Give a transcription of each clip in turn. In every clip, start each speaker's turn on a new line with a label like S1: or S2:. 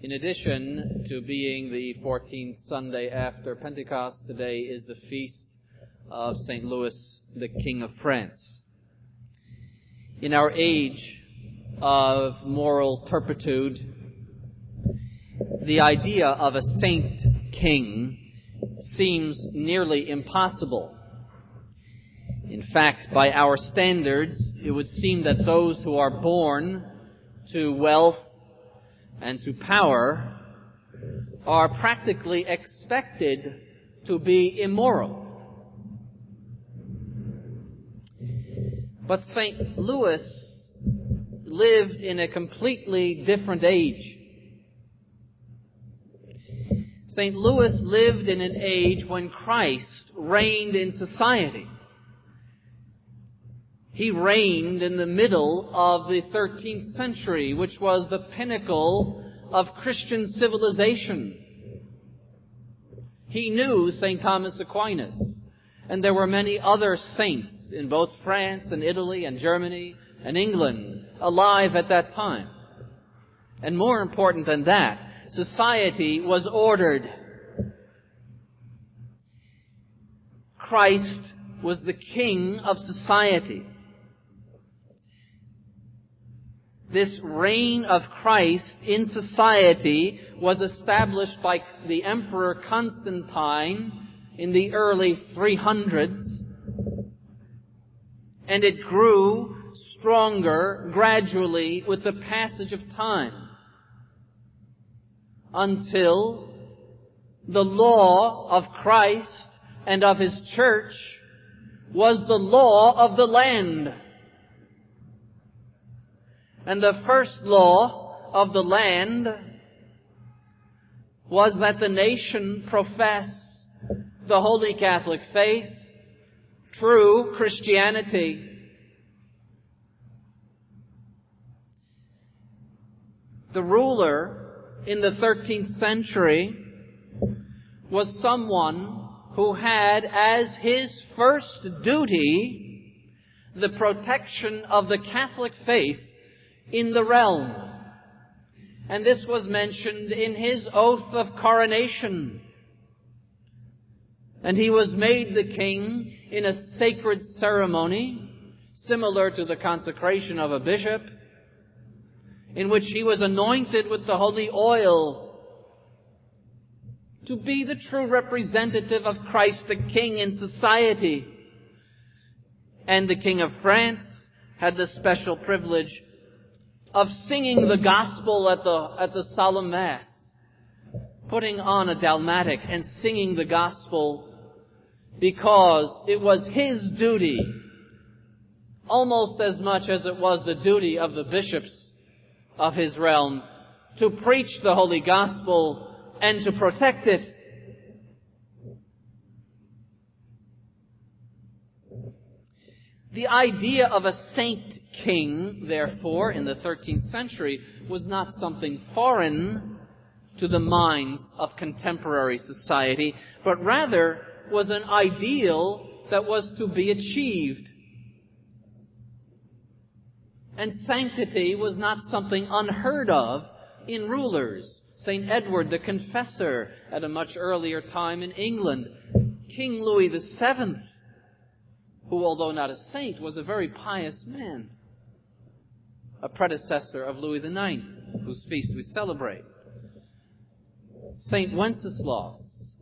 S1: In addition to being the 14th Sunday after Pentecost, today is the feast of St. Louis, the King of France. In our age of moral turpitude, the idea of a saint king seems nearly impossible. In fact, by our standards, it would seem that those who are born to wealth and to power are practically expected to be immoral. But St. Louis lived in a completely different age. St. Louis lived in an age when Christ reigned in society. He reigned in the middle of the 13th century, which was the pinnacle of Christian civilization. He knew St. Thomas Aquinas, and there were many other saints in both France and Italy and Germany and England alive at that time. And more important than that, society was ordered. Christ was the king of society. This reign of Christ in society was established by the Emperor Constantine in the early 300s, and it grew stronger gradually with the passage of time until the law of Christ and of His church was the law of the land. And the first law of the land was that the nation profess the Holy Catholic faith, true Christianity. The ruler in the 13th century was someone who had as his first duty the protection of the Catholic faith in the realm. And this was mentioned in his oath of coronation. And he was made the king in a sacred ceremony, similar to the consecration of a bishop, in which he was anointed with the holy oil to be the true representative of Christ the King in society. And the King of France had the special privilege of singing the gospel at the solemn mass, putting on a dalmatic and singing the gospel, because it was his duty, almost as much as it was the duty of the bishops of his realm, to preach the holy gospel and to protect it. The idea of a saint king, therefore, in the 13th century, was not something foreign to the minds of contemporary society, but rather was an ideal that was to be achieved. And sanctity was not something unheard of in rulers. St. Edward the Confessor, at a much earlier time in England, King Louis VII, who, although not a saint, was a very pious man, a predecessor of Louis IX, whose feast we celebrate. St. Wenceslas,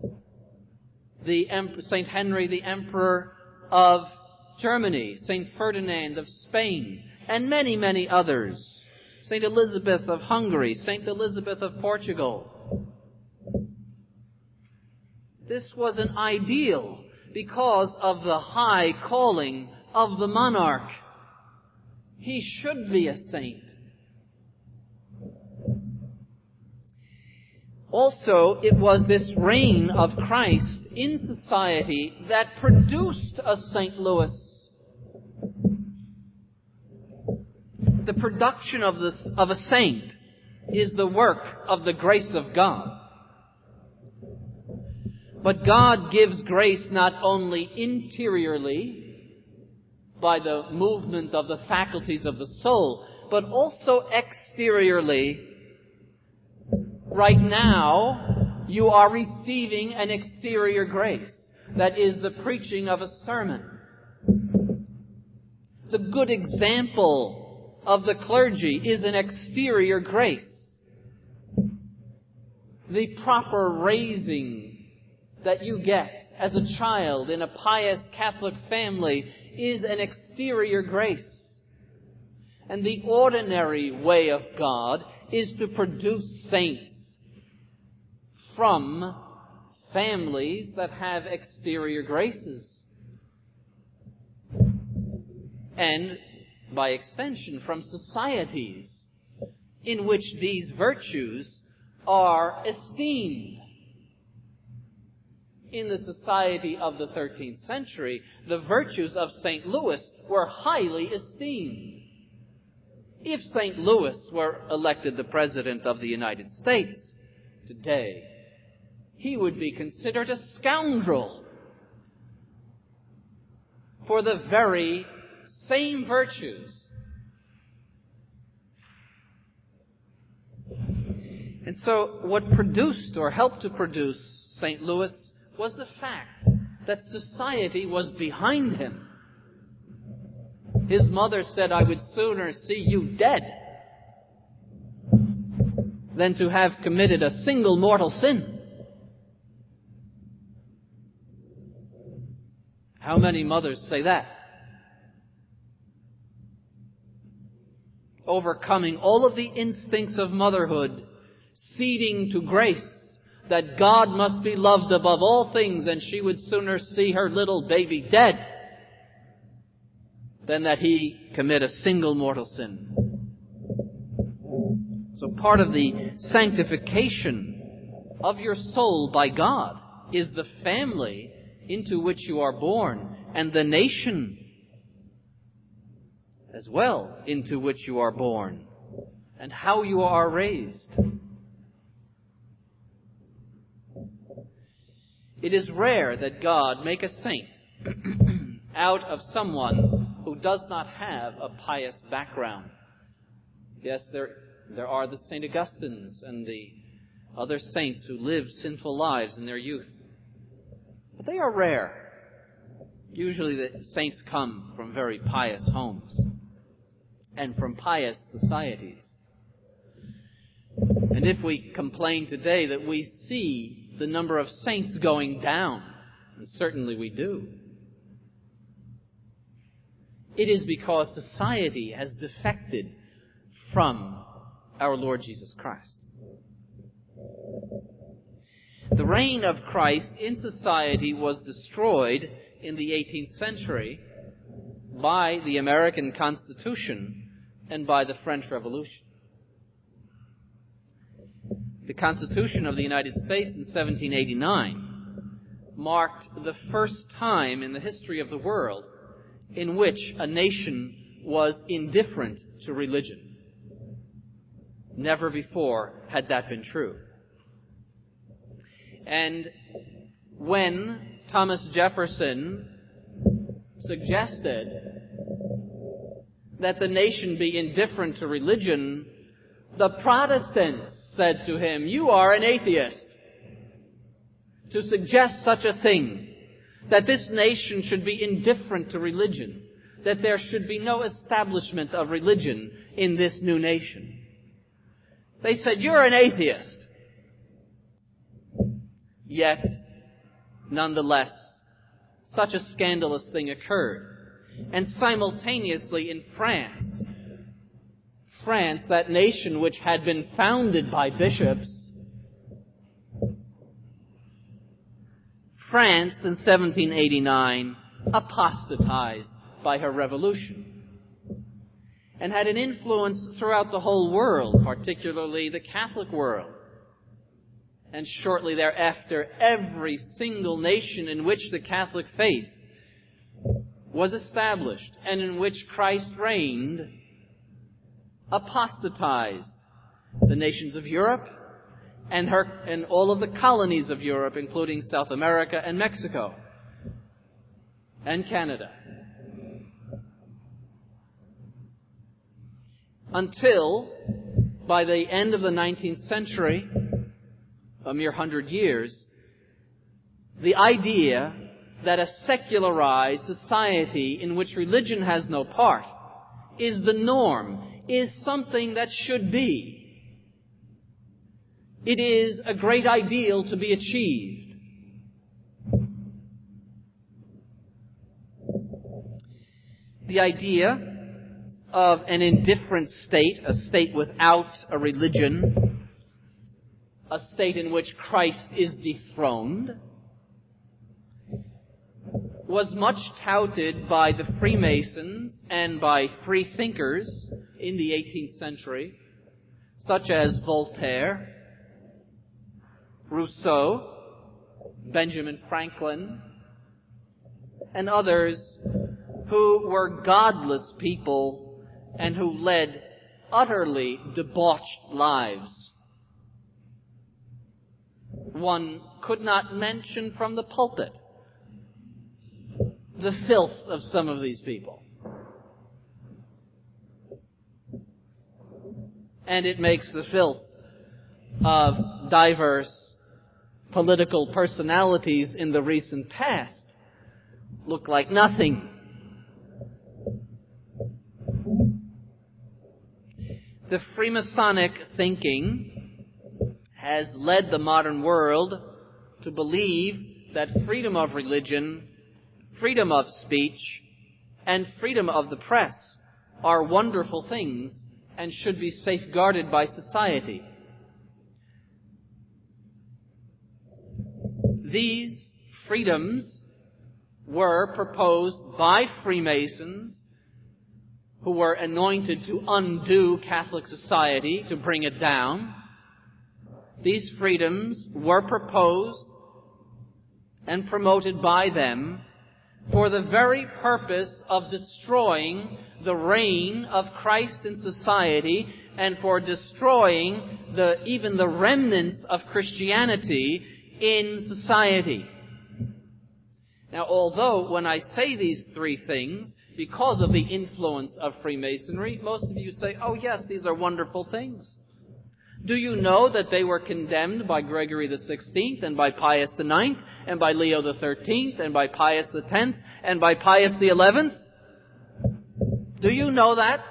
S1: St. Henry, the Emperor of Germany, St. Ferdinand of Spain, and many, many others. St. Elizabeth of Hungary, St. Elizabeth of Portugal. This was an ideal because of the high calling of the monarch. He should be a saint. Also, it was this reign of Christ in society that produced a St. Louis. The production of a saint is the work of the grace of God. But God gives grace not only interiorly, by the movement of the faculties of the soul, but also exteriorly Right now, you are receiving an exterior grace. That is the preaching of a sermon. The good example of the clergy is an exterior grace. The proper raising that you get as a child in a pious Catholic family is an exterior grace. And the ordinary way of God is to produce saints from families that have exterior graces. And, by extension, from societies in which these virtues are esteemed. In the society of the 13th century, the virtues of St. Louis were highly esteemed. If St. Louis were elected the President of the United States today, he would be considered a scoundrel for the very same virtues. And so what produced or helped to produce St. Louis was the fact that society was behind him. His mother said, "I would sooner see you dead than to have committed a single mortal sin." How many mothers say that? Overcoming all of the instincts of motherhood, ceding to grace, that God must be loved above all things, and she would sooner see her little baby dead than that he commit a single mortal sin. So part of the sanctification of your soul by God is the family into which you are born, and the nation as well into which you are born, and how you are raised. It is rare that God make a saint out of someone who does not have a pious background. Yes, there are the St. Augustines and the other saints who lived sinful lives in their youth. But they are rare. Usually the saints come from very pious homes and from pious societies. And if we complain today that we see the number of saints going down, and certainly we do, it is because society has defected from our Lord Jesus Christ. The reign of Christ in society was destroyed in the 18th century by the American Constitution and by the French Revolution. The Constitution of the United States in 1789 marked the first time in the history of the world in which a nation was indifferent to religion. Never before had that been true. And when Thomas Jefferson suggested that the nation be indifferent to religion, the Protestants said to him, "You are an atheist to suggest such a thing, that this nation should be indifferent to religion, that there should be no establishment of religion in this new nation." They said, "You're an atheist." Yet, nonetheless, such a scandalous thing occurred. And simultaneously in France, that nation which had been founded by bishops, France in 1789 apostatized by her revolution and had an influence throughout the whole world, particularly the Catholic world. And shortly thereafter, every single nation in which the Catholic faith was established and in which Christ reigned apostatized. The nations of Europe and all of the colonies of Europe, including South America and Mexico and Canada. Until by the end of the 19th century, a mere 100 years, the idea that a secularized society in which religion has no part is the norm, is something that should be. It is a great ideal to be achieved. The idea of an indifferent state, a state without a religion, a state in which Christ is dethroned, was much touted by the Freemasons and by free thinkers in the 18th century, such as Voltaire, Rousseau, Benjamin Franklin, and others who were godless people and who led utterly debauched lives. One could not mention from the pulpit the filth of some of these people. And it makes the filth of diverse political personalities in the recent past look like nothing. The Freemasonic thinking has led the modern world to believe that freedom of religion, freedom of speech, and freedom of the press are wonderful things and should be safeguarded by society. These freedoms were proposed by Freemasons who were anointed to undo Catholic society, to bring it down. These freedoms were proposed and promoted by them for the very purpose of destroying the reign of Christ in society and for destroying even the remnants of Christianity in society. Now, although when I say these three things, because of the influence of Freemasonry, most of you say, oh yes, these are wonderful things. Do you know that they were condemned by Gregory the 16th and by Pius the 9th and by Leo the 13th and by Pius the 10th and by Pius the 11th? Do you know that?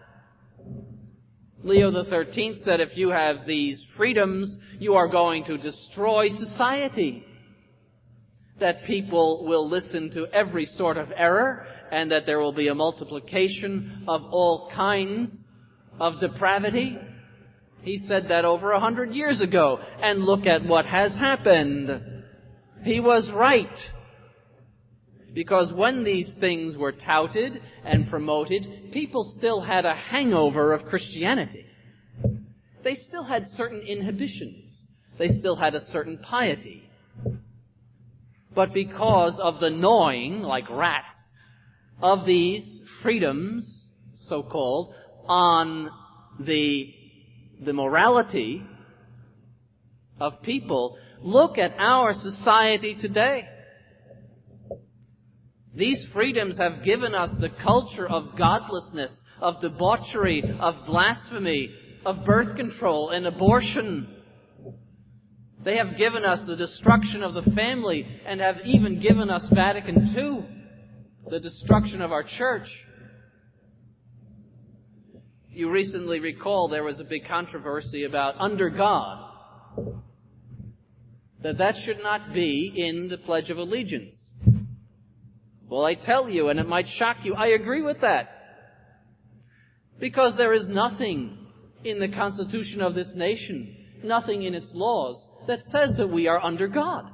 S1: Leo the 13th said if you have these freedoms, you are going to destroy society. That people will listen to every sort of error and that there will be a multiplication of all kinds of depravity. He said that over 100 years ago, and look at what has happened. He was right. Because when these things were touted and promoted, people still had a hangover of Christianity. They still had certain inhibitions. They still had a certain piety. But because of the gnawing, like rats, of these freedoms, so-called, on the morality of people, look at our society today. These freedoms have given us the culture of godlessness, of debauchery, of blasphemy, of birth control and abortion. They have given us the destruction of the family and have even given us Vatican II, the destruction of our church. You recently recall there was a big controversy about under God, that should not be in the Pledge of Allegiance. Well, I tell you, and it might shock you, I agree with that. Because there is nothing in the Constitution of this nation, nothing in its laws, that says that we are under God.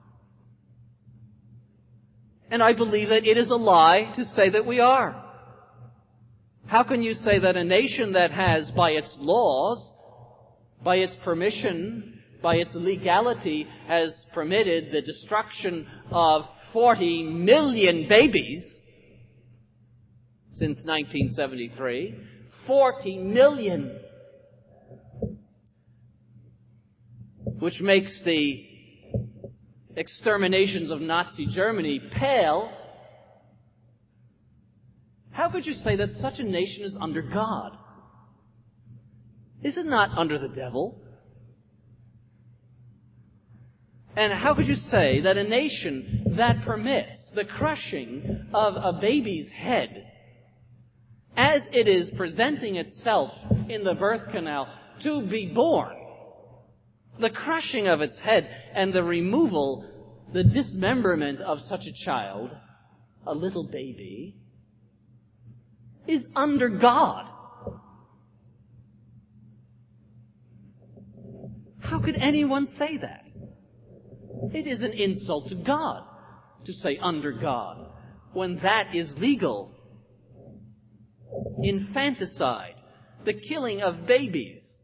S1: And I believe that it is a lie to say that we are. How can you say that a nation that has, by its laws, by its permission, by its legality, has permitted the destruction of 40 million babies since 1973, 40 million, which makes the exterminations of Nazi Germany pale? How could you say that such a nation is under God? Is it not under the devil? And how could you say that a nation that permits the crushing of a baby's head as it is presenting itself in the birth canal to be born, the crushing of its head and the removal, the dismemberment of such a child, a little baby, is under God? How could anyone say that? It is an insult to God to say under God when that is legal. Infanticide, the killing of babies.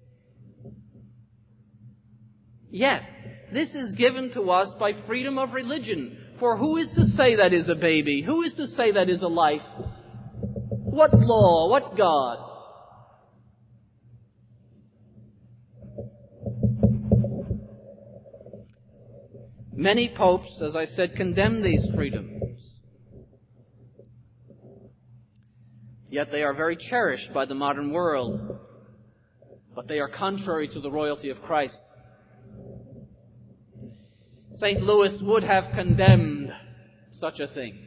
S1: Yet, this is given to us by freedom of religion. For who is to say that is a baby? Who is to say that is a life? What law? What God? Many popes, as I said, condemn these freedoms. Yet they are very cherished by the modern world. But they are contrary to the royalty of Christ. St. Louis would have condemned such a thing.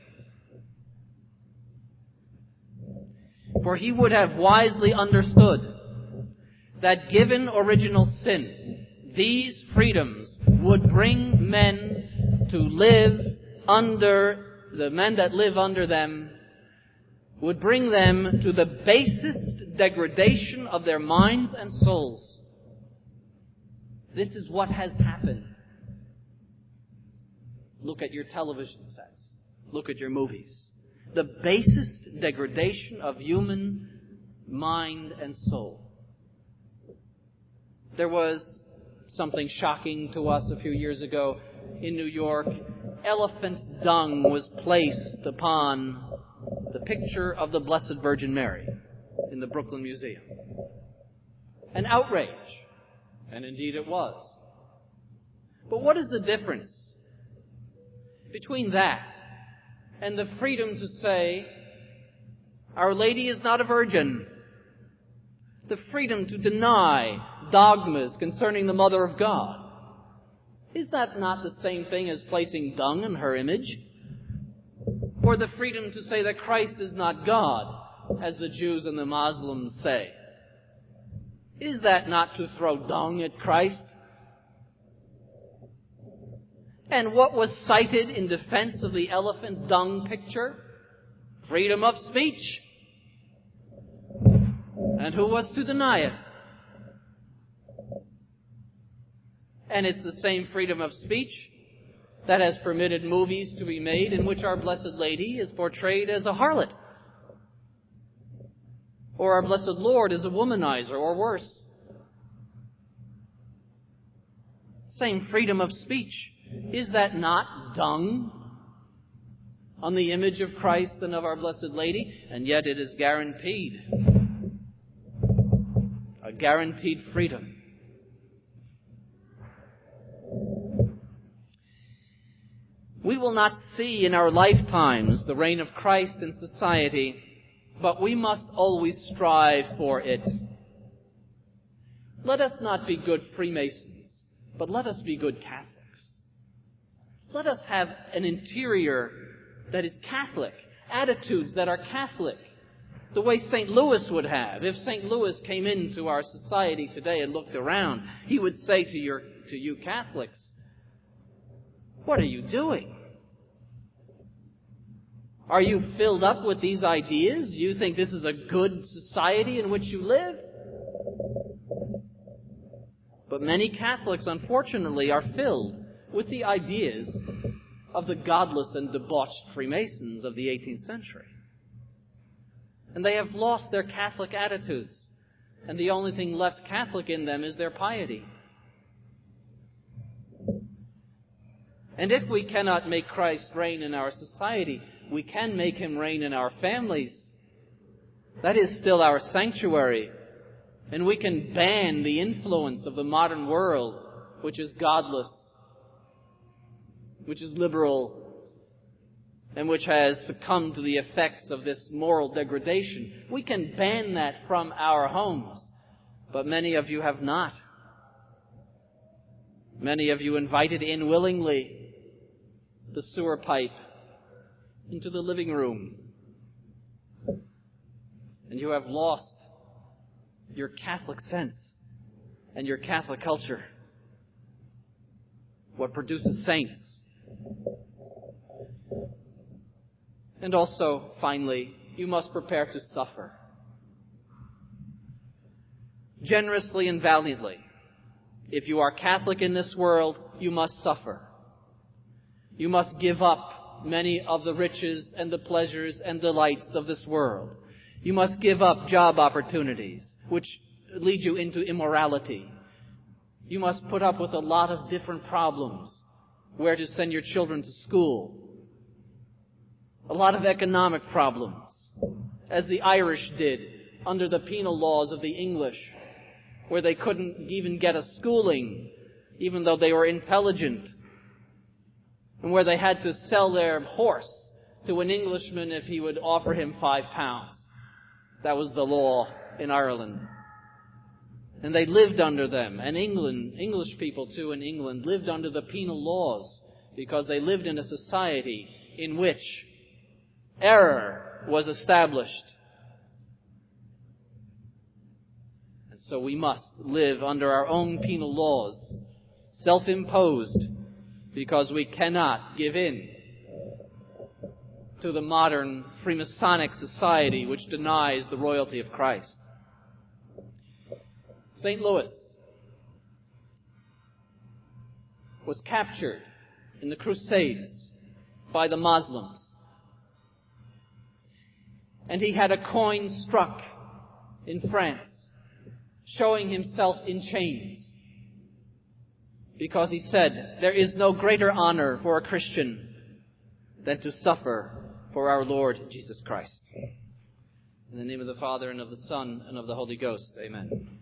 S1: For he would have wisely understood that given original sin, these freedoms would bring men to live under, the men that live under them, would bring them to the basest degradation of their minds and souls. This is what has happened. Look at your television sets. Look at your movies. The basest degradation of human mind and soul. There was something shocking to us a few years ago in New York. Elephant dung was placed upon the picture of the Blessed Virgin Mary in the Brooklyn Museum. An outrage. And indeed it was. But what is the difference between that and the freedom to say, Our Lady is not a virgin? The freedom to deny dogmas concerning the Mother of God. Is that not the same thing as placing dung in her image? Or the freedom to say that Christ is not God, as the Jews and the Muslims say? Is that not to throw dung at Christ? And what was cited in defense of the elephant dung picture? Freedom of speech. And who was to deny it? And it's the same freedom of speech that has permitted movies to be made in which our Blessed Lady is portrayed as a harlot. Or our Blessed Lord is a womanizer, or worse. Same freedom of speech. Is that not dung on the image of Christ and of our Blessed Lady? And yet it is guaranteed. A guaranteed freedom. We will not see in our lifetimes the reign of Christ in society, but we must always strive for it. Let us not be good Freemasons, but let us be good Catholics. Let us have an interior that is Catholic, attitudes that are Catholic, the way St. Louis would have. If St. Louis came into our society today and looked around, he would say to you Catholics, what are you doing? Are you filled up with these ideas? Do you think this is a good society in which you live? But many Catholics, unfortunately, are filled with the ideas of the godless and debauched Freemasons of the 18th century. And they have lost their Catholic attitudes. And the only thing left Catholic in them is their piety. And if we cannot make Christ reign in our society, we can make him reign in our families. That is still our sanctuary. And we can ban the influence of the modern world, which is godless, which is liberal, and which has succumbed to the effects of this moral degradation. We can ban that from our homes. But many of you have not. Many of you invited in willingly the sewer pipe into the living room. And you have lost your Catholic sense and your Catholic culture. What produces saints. And also, finally, you must prepare to suffer. Generously and valiantly. If you are Catholic in this world, you must suffer. You must give up many of the riches and the pleasures and delights of this world. You must give up job opportunities, which lead you into immorality. You must put up with a lot of different problems. Where to send your children to school. A lot of economic problems, as the Irish did under the penal laws of the English, where they couldn't even get a schooling, even though they were intelligent, and where they had to sell their horse to an Englishman if he would offer him £5. That was the law in Ireland. And they lived under them. And English people too in England, lived under the penal laws because they lived in a society in which error was established. And so we must live under our own penal laws, self-imposed, because we cannot give in to the modern Freemasonic society which denies the royalty of Christ. St. Louis was captured in the Crusades by the Muslims. And he had a coin struck in France, showing himself in chains, because he said, there is no greater honor for a Christian than to suffer for our Lord Jesus Christ. In the name of the Father, and of the Son, and of the Holy Ghost, amen.